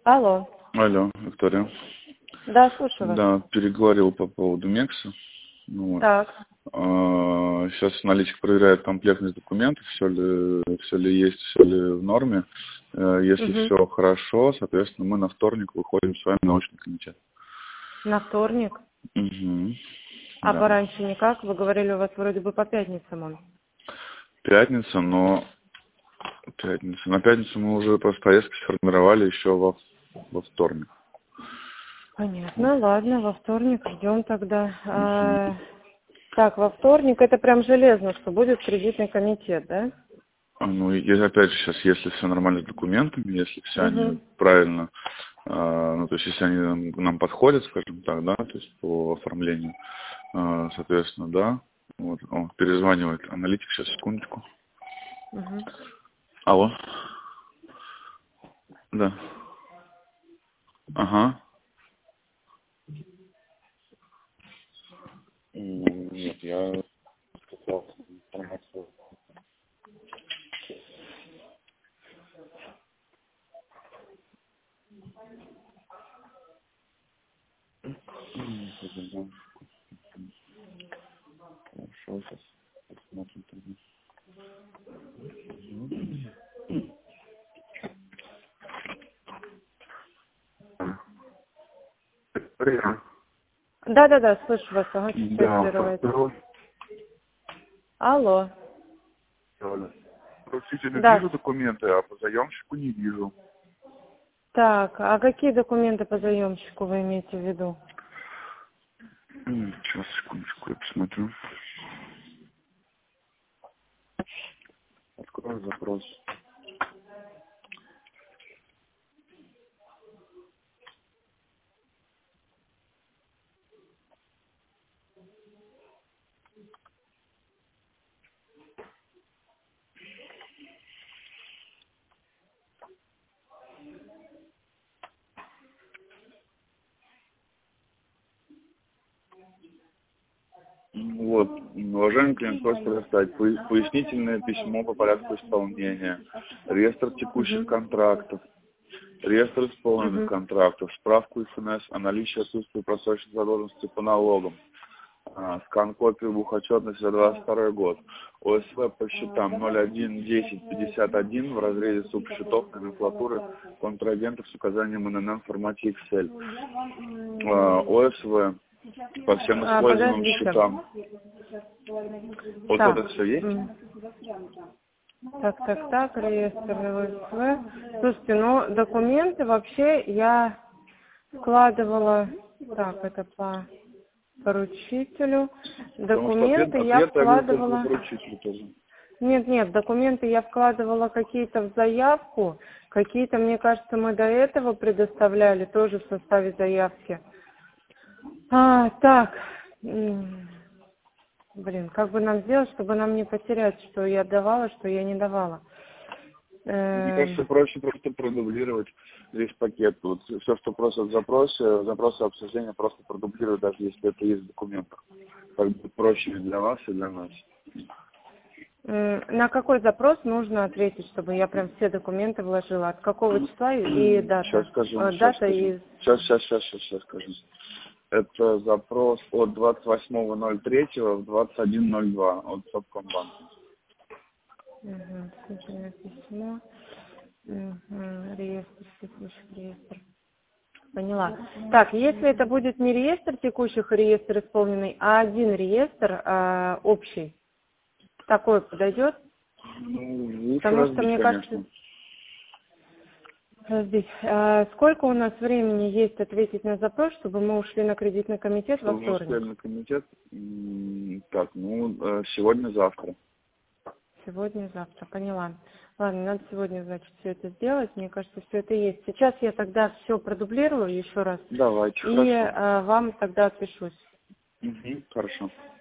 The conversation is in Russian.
Алло. Алло, Виктория. Да, слушаю вас. Да, переговорил по поводу Мекса. Ну, вот. Так. Сейчас аналитик проверяет комплектность документов, все ли есть, все ли в норме. Если все хорошо, соответственно, мы на вторник выходим с вами на научный комитет. На вторник? Угу. А Да. пораньше никак? Вы говорили, у вас вроде бы по пятницам он. Пятница, но на пятницу мы уже просто поездку сформировали еще во вторник. Понятно, ладно, во вторник ждем тогда. Так, во вторник это прям железно, что будет кредитный комитет, да? Ну, и опять же, сейчас, если все нормально с документами, если все они правильно, ну, то есть, если они нам подходят, скажем так, да, то есть, по оформлению, соответственно, да, вот, он перезванивает аналитик, сейчас, секундочку. Алло. Да. Ага. Нет, я сказал информацию. Хорошо, сейчас посмотрим. Привет. Да, слышу вас, ага, чуть Да, Алло. Поручителя Да. вижу документы, а по заемщику не вижу. Так, а какие документы по заемщику вы имеете в виду? Сейчас, секундочку, я посмотрю. Открою запрос. Вот, уважаемый клиент, просит предоставить пояснительное письмо по порядку исполнения, реестр текущих контрактов, реестр исполненных контрактов, справку СНС о наличии отсутствия просроченной задолженности по налогам, скан-копию бухотчетности за 22 год, ОСВ по счетам 011051 в разрезе субсчетов номенклатуры контрагентов с указанием ННН в формате Excel, ОСВ по всем используемым счетам. Вот Так. это все есть? Так, реестр ОСВ. Слушайте, ну, документы вообще я вкладывала, так, это по поручителю. Документы я вкладывала... Нет, документы я вкладывала какие-то в заявку, какие-то, мне кажется, мы до этого предоставляли, тоже в составе заявки. Так, как бы нам сделать, чтобы нам не потерять, что я давала, что я не давала? Мне кажется, проще просто продублировать весь пакет. Вот все, что просят в запросы обсуждения просто продублировать, даже если это есть в документах. Так будет проще и для вас, и для нас. На какой запрос нужно ответить, чтобы я прям все документы вложила? От какого числа и дата? Сейчас скажу. Сейчас скажу. Это запрос от 28.03 в 21.02 от Совкомбанка. Письмо. Реестр текущих реестр. Поняла. Так, если это будет не реестр текущих и реестр исполненный, а один реестр общий, такой подойдет? Потому что, мне кажется... Подожди, сколько у нас времени есть ответить на запрос, чтобы мы ушли на кредитный комитет во вторник? Чтобы мы ушли на комитет? Так, сегодня-завтра. Сегодня-завтра, поняла. Ладно, надо сегодня, значит, все это сделать. Мне кажется, все это есть. Сейчас я тогда все продублирую еще раз. Давайте, и хорошо. вам тогда отпишусь. Хорошо.